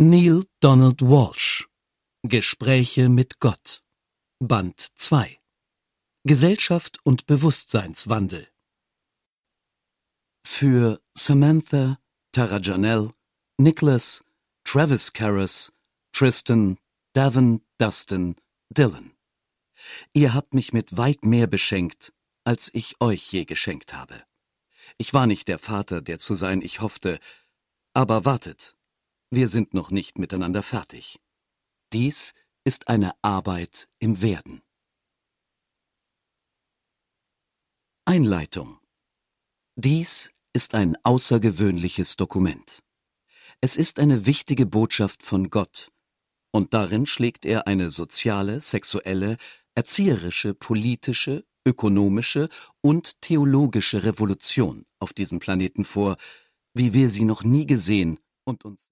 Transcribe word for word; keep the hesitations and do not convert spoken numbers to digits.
Neale Donald Walsch Gespräche mit Gott Band zwei Gesellschaft und Bewusstseinswandel für Samantha, Tara Janelle, Nicholas, Travis Karras, Tristan, Davin, Dustin, Dylan. Ihr habt mich mit weit mehr beschenkt, als ich euch je geschenkt habe. Ich war nicht der Vater, der zu sein ich hoffte, aber wartet, wir sind noch nicht miteinander fertig. Dies ist eine Arbeit im Werden. Einleitung. Dies ist ein außergewöhnliches Dokument. Es ist eine wichtige Botschaft von Gott, und darin schlägt er eine soziale, sexuelle, erzieherische, politische, ökonomische und theologische Revolution auf diesem Planeten vor, wie wir sie noch nie gesehen und uns